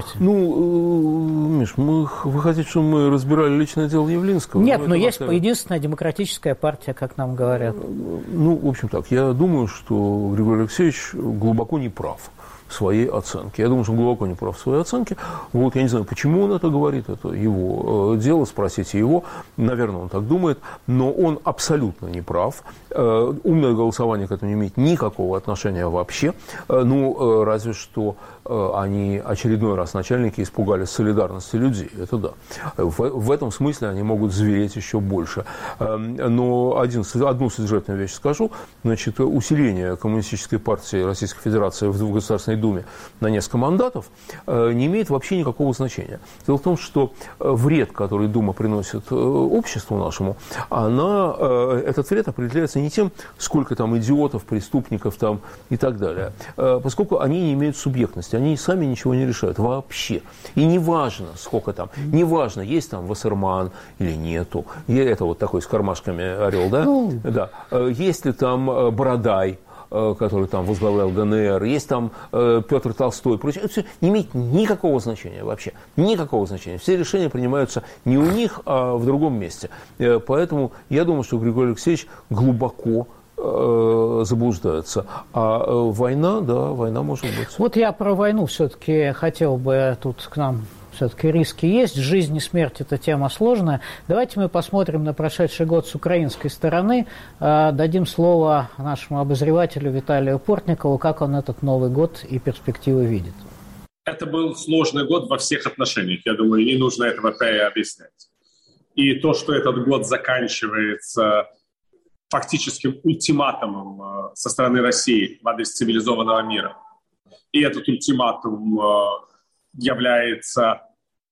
Миш, вы хотите, чтобы мы разбирали личное дело Явлинского? Нет, но есть единственная демократическая партия, как нам говорят. В общем так, я думаю, что Григорий Алексеевич глубоко не прав в своей оценке. Я думаю, что он глубоко не прав в своей оценке. Вот, я не знаю, почему он это говорит, это его дело, спросите его. Наверное, он так думает, но он абсолютно не прав. Умное голосование к этому не имеет никакого отношения вообще. Разве что они очередной раз, начальники, испугались солидарности людей. Это да. В этом смысле они могут звереть еще больше. Но одну содержательную вещь скажу. Значит, усиление Коммунистической партии Российской Федерации в Государственной Думе на несколько мандатов не имеет вообще никакого значения. Дело в том, что вред, который Дума приносит обществу нашему, этот вред определяется не тем, сколько там идиотов, преступников там и так далее, поскольку они не имеют субъектности, они сами ничего не решают вообще. И не важно, сколько там, не важно, есть там Вассерман или нету, это вот такой с кармашками орел, да? Да. Есть ли там Бородай, который там возглавлял ДНР, есть там Петр Толстой, прочее. Это все не имеет никакого значения вообще. Никакого значения. Все решения принимаются не у них, а в другом месте. Поэтому я думаю, что Григорий Алексеевич глубоко заблуждается. А война, да, война может быть. Вот я про войну все-таки хотел бы тут к нам. Все-таки риски есть, жизнь и смерть – это тема сложная. Давайте мы посмотрим на прошедший год с украинской стороны. Дадим слово нашему обозревателю Виталию Портникову, как он этот Новый год и перспективы видит. Это был сложный год во всех отношениях. Я думаю, не нужно этого объяснять. И то, что этот год заканчивается фактическим ультиматумом со стороны России в адрес цивилизованного мира. И этот ультиматум является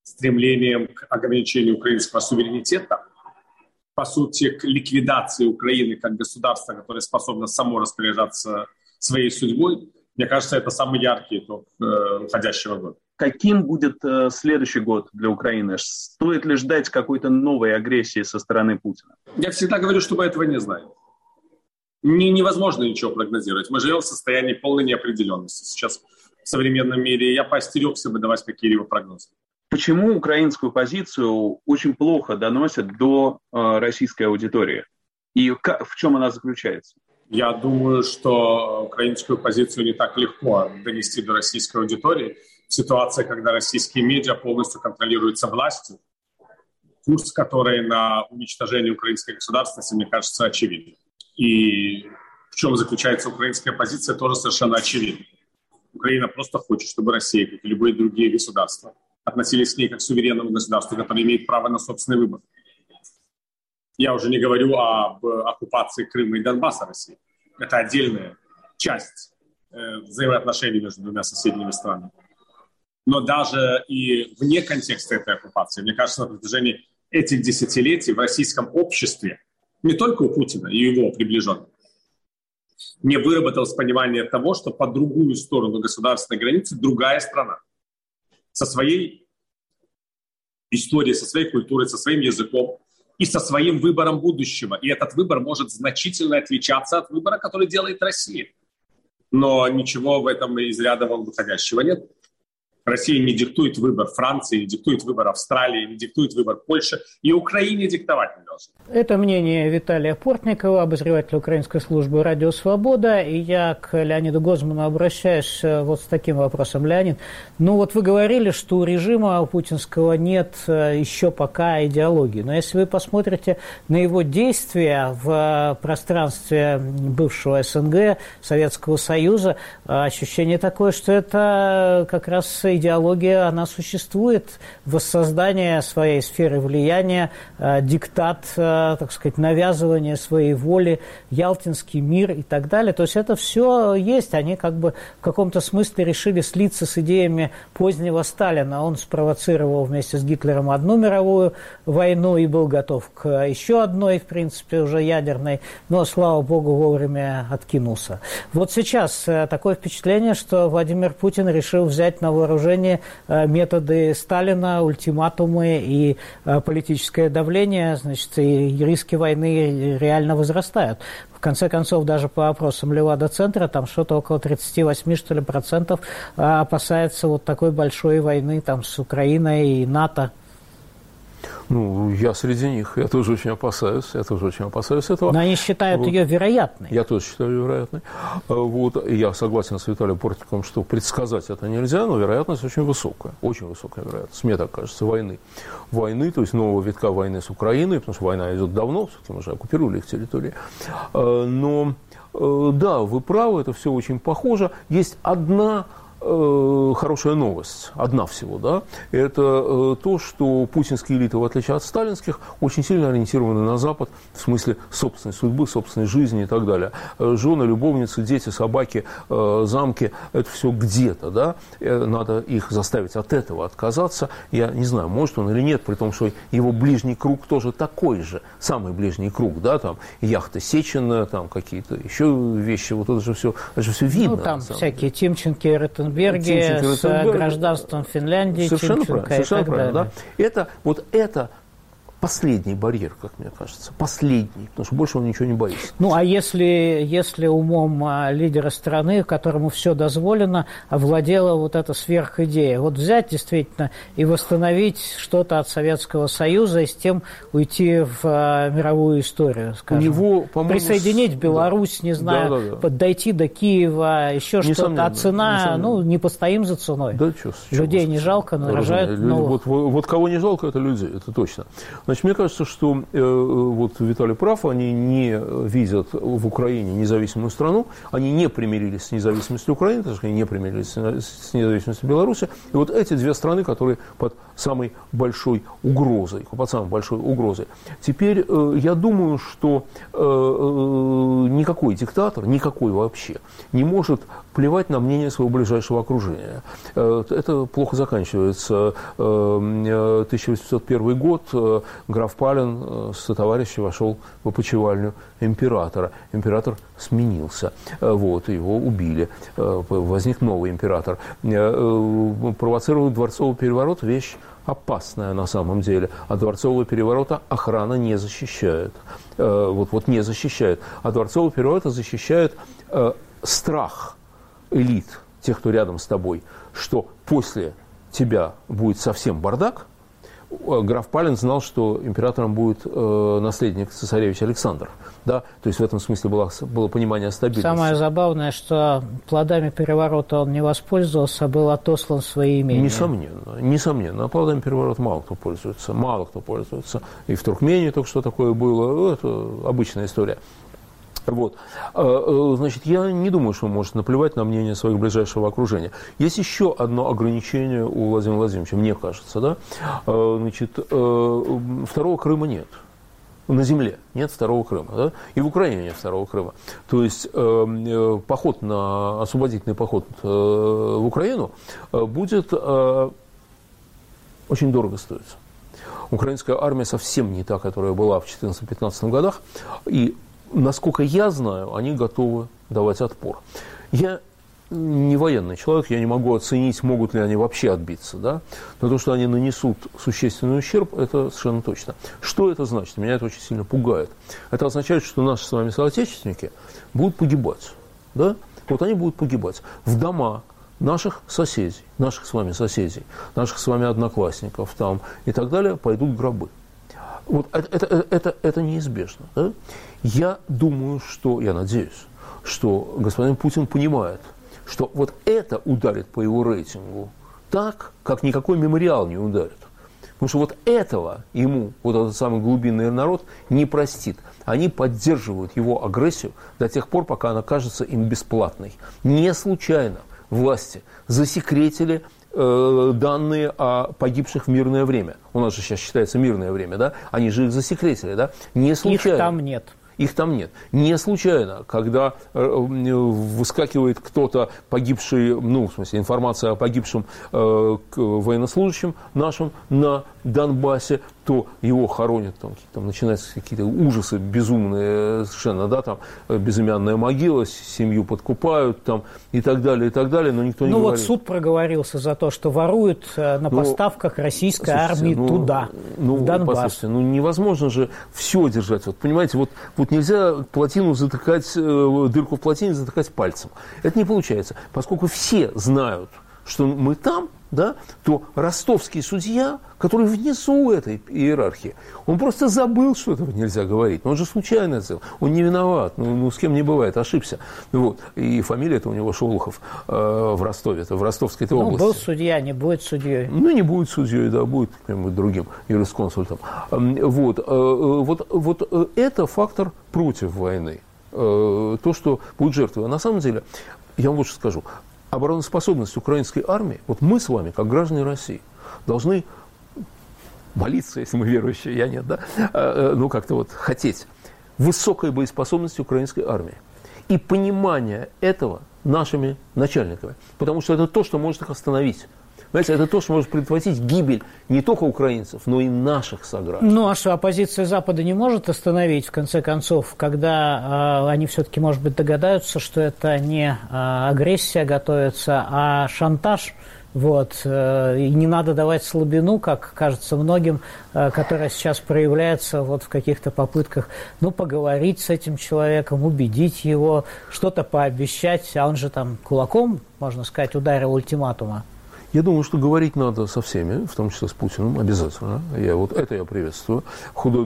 стремлением к ограничению украинского суверенитета, по сути, к ликвидации Украины как государства, которое способно само распоряжаться своей судьбой, мне кажется, это самый яркий итог уходящего года. Каким будет следующий год для Украины? Стоит ли ждать какой-то новой агрессии со стороны Путина? Я всегда говорю, что мы этого не знаем. Невозможно ничего прогнозировать. Мы живем в состоянии полной неопределенности сейчас в современном мире. Я поостерегся бы давать какие-либо прогнозы. Почему украинскую позицию очень плохо доносят до российской аудитории? И в чем она заключается? Я думаю, что украинскую позицию не так легко донести до российской аудитории. Ситуация, когда российские медиа полностью контролируются властью, курс, который на уничтожение украинской государственности, мне кажется, очевиден. И в чем заключается украинская позиция, тоже совершенно очевидно. Украина просто хочет, чтобы Россия, как и любые другие государства, относились к ней как к суверенному государству, которое имеет право на собственный выбор. Я уже не говорю об оккупации Крыма и Донбасса России. Это отдельная часть взаимоотношений между двумя соседними странами. Но даже и вне контекста этой оккупации, мне кажется, на протяжении этих десятилетий в российском обществе, не только у Путина и его приближенных, не выработалось понимание того, что по другую сторону государственной границы другая страна со своей историей, со своей культурой, со своим языком и со своим выбором будущего. И этот выбор может значительно отличаться от выбора, который делает Россия. Но ничего в этом из ряда вон выходящего нет. Россия не диктует выбор Франции, не диктует выбор Австралии, не диктует выбор Польши, и Украине диктовать не должна. Это мнение Виталия Портникова, обозревателя украинской службы «Радио Свобода». И я к Леониду Гозману обращаюсь вот с таким вопросом. Леонид, ну вот вы говорили, что у режима путинского нет еще пока идеологии. Но если вы посмотрите на его действия в пространстве бывшего СНГ, Советского Союза, ощущение такое, что это как раз идеология, она существует, воссоздание своей сферы влияния, диктат, так сказать, навязывание своей воли, Ялтинский мир и так далее. То есть это все есть. Они как бы в каком-то смысле решили слиться с идеями позднего Сталина. Он спровоцировал вместе с Гитлером одну мировую войну и был готов к еще одной, в принципе, уже ядерной, но, слава богу, вовремя откинулся. Вот сейчас такое впечатление, что Владимир Путин решил взять на вооружение методы Сталина, ультиматумы и политическое давление, значит, и риски войны реально возрастают. В конце концов, даже по опросам Левада-центра, там что-то около 38, что ли, процентов опасается вот такой большой войны там с Украиной и НАТО. Ну, я среди них. Я тоже очень опасаюсь этого. Но они считают ее вероятной. Я тоже считаю ее вероятной. Вот. И я согласен с Виталием Портниковым, что предсказать это нельзя, но вероятность очень высокая вероятность, мне так кажется, войны, то есть нового витка войны с Украиной, потому что война идет давно, все-таки мы уже оккупировали их территории. Но, да, вы правы, это все очень похоже. Есть одна хорошая новость, одна всего, да, это то, что путинские элиты, в отличие от сталинских, очень сильно ориентированы на Запад в смысле собственной судьбы, собственной жизни и так далее. Жены, любовницы, дети, собаки, замки, это все где-то, да, надо их заставить от этого отказаться. Я не знаю, может он или нет, при том, что его ближний круг тоже такой же, самый ближний круг, да, там яхта Сечина, там какие-то еще вещи, вот это же все видно. Ну, там всякие Тимченко, Ротенберги с гражданством Финляндии, совершенно правильно, да. Это последний барьер, как мне кажется. Последний, потому что больше он ничего не боится. Ну, а если умом лидера страны, которому все дозволено, овладела вот эта сверхидея, вот взять действительно и восстановить что-то от Советского Союза и с тем уйти в мировую историю, скажем. Присоединить Беларусь, не знаю, дойти до Киева, еще что-то. А цена, не постоим за ценой. Да, людей не жалко, нарожают новых. Вот кого не жалко, это люди, это точно. Значит, мне кажется, что вот Виталий прав, они не видят в Украине независимую страну, они не примирились с независимостью Украины, так что они не примирились с независимостью Беларуси. И вот эти две страны, которые под самой большой угрозой, Теперь я думаю, что никакой диктатор, никакой вообще, не может плевать на мнение своего ближайшего окружения. Это плохо заканчивается. 1801 год, граф Палин с товарищем вошел в опочивальню императора. Император сменился, вот, его убили. Возник новый император. Провоцировать дворцовый переворот – вещь опасная на самом деле. От дворцового переворота охрана не защищает. Вот не защищает. От дворцового переворота защищает страх элит, тех, кто рядом с тобой, что после тебя будет совсем бардак. Граф Палин знал, что императором будет наследник цесаревич Александр. Да? То есть в этом смысле было понимание стабильности. Самое забавное, что плодами переворота он не воспользовался, а был отослан в свои имения. Несомненно. А плодами переворота мало кто пользуется. И в Туркмении только что такое было. Это обычная история. Вот. Значит, я не думаю, что он может наплевать на мнение своего ближайшего окружения. Есть еще одно ограничение у Владимира Владимировича, мне кажется. Да? Значит, второго Крыма нет. На земле нет второго Крыма. Да? И в Украине нет второго Крыма. То есть освободительный поход в Украину будет очень дорого стоить. Украинская армия совсем не та, которая была в 2014-2015 годах. И насколько я знаю, они готовы давать отпор. Я не военный человек, я не могу оценить, могут ли они вообще отбиться. Да? Но то, что они нанесут существенный ущерб, это совершенно точно. Что это значит? Меня это очень сильно пугает. Это означает, что наши с вами соотечественники будут погибать. Да? Вот они будут погибать в дома наших соседей, наших с вами одноклассников там, и так далее, пойдут гробы. Вот это неизбежно. Да? Я надеюсь, что господин Путин понимает, что вот это ударит по его рейтингу так, как никакой мемориал не ударит. Потому что вот этого ему, вот этот самый глубинный народ, не простит. Они поддерживают его агрессию до тех пор, пока она кажется им бесплатной. Не случайно власти засекретили данные о погибших в мирное время. У нас же сейчас считается мирное время, да? Они же их засекретили, да? Не случайно. Их там нет. Не случайно, когда выскакивает кто-то погибший, в смысле, информация о погибшем военнослужащем нашем на Донбассе, то его хоронят, там начинаются какие-то ужасы безумные совершенно, да, там безымянная могила, семью подкупают, там, и так далее, но никто не говорит. Вот суд проговорился за то, что воруют на поставках российской армии туда, в Донбасс. Послушайте, невозможно же все держать. Вот, понимаете, вот нельзя плотину затыкать, дырку в плотине затыкать пальцем. Это не получается, поскольку все знают, что мы там, да, то ростовский судья, который внизу этой иерархии, он просто забыл, что этого нельзя говорить. Но он же случайно это сделал. Он не виноват. С кем не бывает, ошибся. Вот. И фамилия-то у него Шолохов в Ростове, это в Ростовской области. Был судья, не будет судьей. Не будет судьей, да, будет каким-нибудь другим юрисконсультом. Вот это фактор против войны. То, что будет жертвой. А на самом деле, я вам лучше скажу, обороноспособность украинской армии, вот мы с вами, как граждане России, должны молиться, если мы верующие, я нет, да, как-то вот хотеть высокой боеспособности украинской армии и понимание этого нашими начальниками, потому что это то, что может их остановить. Знаете, это то, что может предотвратить гибель не только украинцев, но и наших сограждан. А что оппозиция Запада не может остановить, в конце концов, когда они все-таки, может быть, догадаются, что это не агрессия готовится, а шантаж? Вот. И не надо давать слабину, как кажется многим, которая сейчас проявляется вот в каких-то попытках, поговорить с этим человеком, убедить его, что-то пообещать, а он же там кулаком, можно сказать, ударил ультиматума. Я думаю, что говорить надо со всеми, в том числе с Путиным, обязательно. Это я приветствую. Худой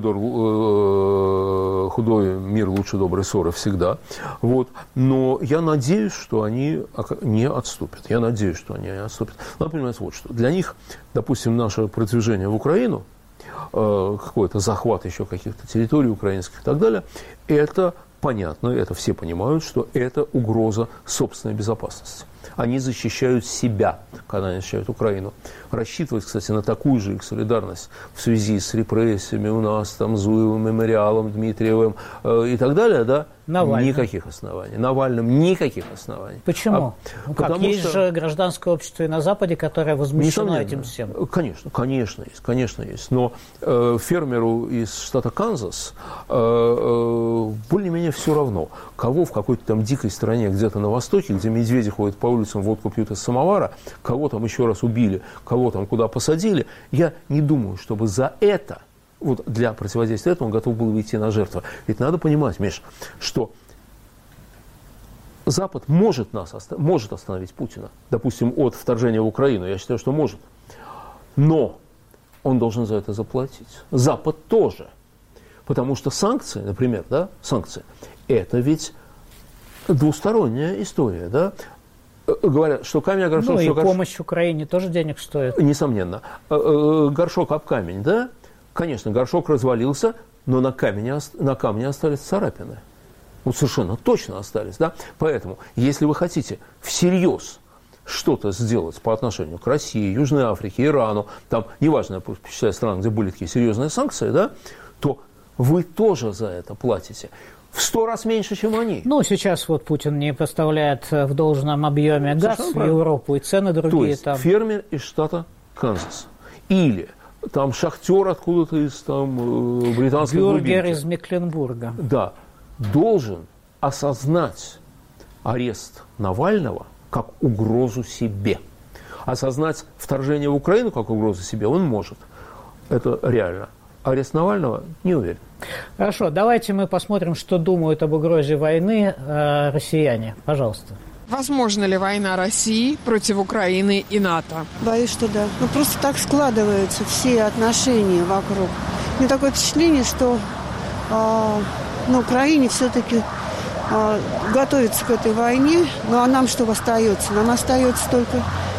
мир лучше доброй ссоры всегда. Вот. Но я надеюсь, что они не отступят. Надо понимать вот что. Для них, допустим, наше продвижение в Украину какой-то захват еще каких-то территорий украинских и так далее, это понятно, это все понимают, что это угроза собственной безопасности. Они защищают себя, когда они защищают Украину. Рассчитывать, кстати, на такую же их солидарность в связи с репрессиями у нас, там, Зуевым, Мемориалом, Дмитриевым и так далее, да, Навальным. Никаких оснований. Навальным никаких оснований. Почему? Потому есть что... же гражданское общество и на Западе, которое возмущено этим всем. Конечно есть. Но фермеру из штата Канзас более-менее все равно, кого в какой-то там дикой стране где-то на востоке, где медведи ходят по улицам, водку пьют из самовара, кого там еще раз убили, кого там куда посадили. Я не думаю, чтобы за это, вот для противодействия этому он готов был идти на жертву. Ведь надо понимать, Миш, что Запад может остановить Путина, допустим, от вторжения в Украину. Я считаю, что может. Но он должен за это заплатить. Запад тоже. Потому что санкции, например, да, санкции, это ведь двусторонняя история, да. Говорят, что камень о горшок... Ну и помощь Украине тоже денег стоит. Несомненно. Горшок об камень, да. Конечно, горшок развалился, но на камне остались царапины. Вот совершенно точно остались, да. Поэтому, если вы хотите всерьез что-то сделать по отношению к России, Южной Африке, Ирану, там, неважно, я посчитаю страны, где были такие серьезные санкции, да, то вы тоже за это платите. В 100 раз меньше, чем они. Ну, сейчас вот Путин не поставляет в должном объеме газ в Европу, и цены другие. То есть там. Фермер из штата Канзас или там шахтер откуда-то из там, британской глубинки. Бюргер из Мекленбурга. Да, должен осознать арест Навального как угрозу себе. Осознать вторжение в Украину как угрозу себе он может. Это реально. Арест Навального не уверен. Хорошо, давайте мы посмотрим, что думают об угрозе войны россияне. Пожалуйста. Возможно ли война России против Украины и НАТО? Боюсь, что да. Ну, просто так складываются все отношения вокруг. У меня такое впечатление, что на Украине все-таки готовится к этой войне. Ну, а нам что остается? Нам остается только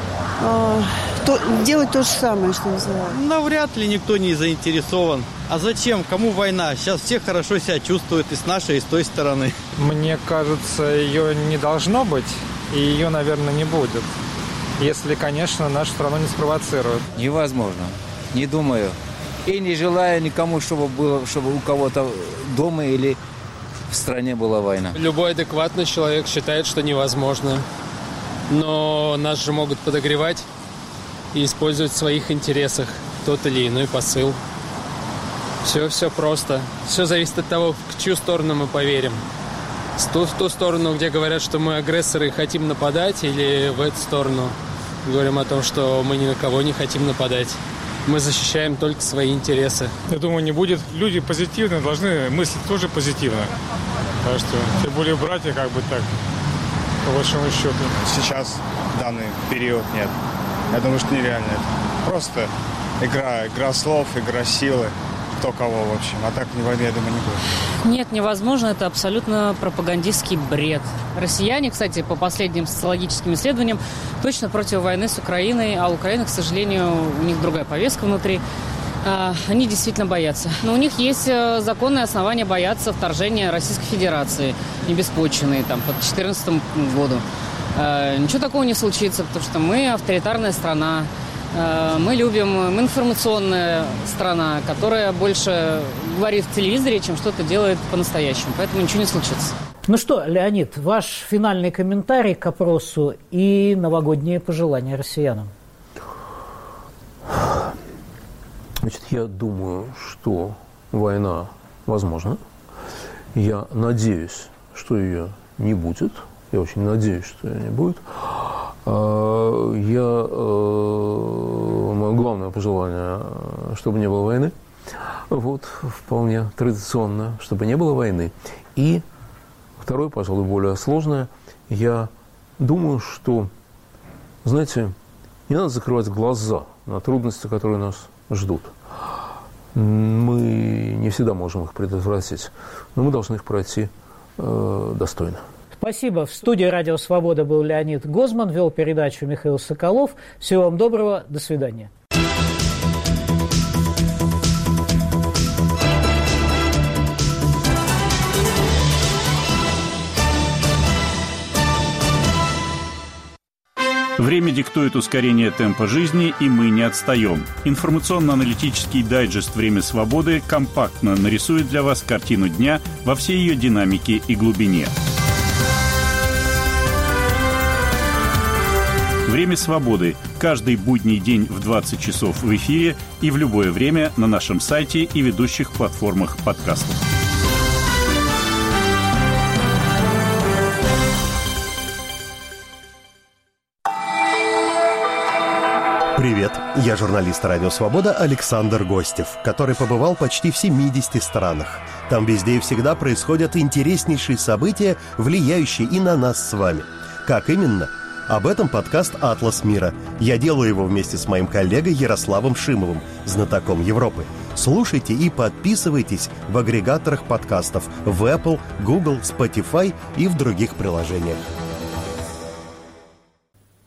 делать то же самое, что называется. Навряд ли никто не заинтересован. А зачем? Кому война? Сейчас все хорошо себя чувствуют и с нашей, и с той стороны. Мне кажется, ее не должно быть, и ее, наверное, не будет. Если, конечно, нашу страну не спровоцируют. Невозможно. Не думаю. И не желаю никому, чтобы у кого-то дома или в стране была война. Любой адекватный человек считает, что невозможно. Но нас же могут подогревать и использовать в своих интересах тот или иной посыл. Все просто. Все зависит от того, в чью сторону мы поверим. В ту сторону, где говорят, что мы агрессоры и хотим нападать, или в эту сторону говорим о том, что мы ни на кого не хотим нападать. Мы защищаем только свои интересы. Я думаю, не будет. Люди позитивные должны мыслить тоже позитивно. Так что, тем более братья, как бы так, по большому счету. Сейчас, в данный период, нет. Я думаю, что нереально это. Просто игра слов, игра силы. Кто кого, в общем. А так войны, я думаю, не будет. Нет, невозможно. Это абсолютно пропагандистский бред. Россияне, кстати, по последним социологическим исследованиям, точно против войны с Украиной. А Украина, к сожалению, у них другая повестка внутри. Они действительно боятся. Но у них есть законные основания бояться вторжения Российской Федерации, небеспочвенные, там, по 2014 году. Ничего такого не случится, потому что мы авторитарная страна. Мы мы информационная страна, которая больше говорит в телевизоре, чем что-то делает по-настоящему. Поэтому ничего не случится. Ну что, Леонид, ваш финальный комментарий к опросу и новогодние пожелания россиянам. Значит, я думаю, что война возможна. Я надеюсь, что ее не будет. Я очень надеюсь, что ее не будет. Мое главное пожелание, чтобы не было войны. Вот, вполне традиционно, чтобы не было войны. И второе, пожалуй, более сложное. Я думаю, что, знаете, не надо закрывать глаза на трудности, которые нас ждут. Мы не всегда можем их предотвратить, но мы должны их пройти достойно. Спасибо. В студии «Радио Свобода» был Леонид Гозман, вел передачу Михаил Соколов. Всего вам доброго. До свидания. Время диктует ускорение темпа жизни, и мы не отстаем. Информационно-аналитический дайджест «Время свободы» компактно нарисует для вас картину дня во всей ее динамике и глубине. «Время свободы» каждый будний день в 20 часов в эфире и в любое время на нашем сайте и ведущих платформах подкастов. Привет, я журналист «Радио Свобода» Александр Гостев, который побывал почти в 70 странах. Там везде и всегда происходят интереснейшие события, влияющие и на нас с вами. Как именно? Об этом подкаст «Атлас мира». Я делаю его вместе с моим коллегой Ярославом Шимовым, знатоком Европы. Слушайте и подписывайтесь в агрегаторах подкастов в Apple, Google, Spotify и в других приложениях.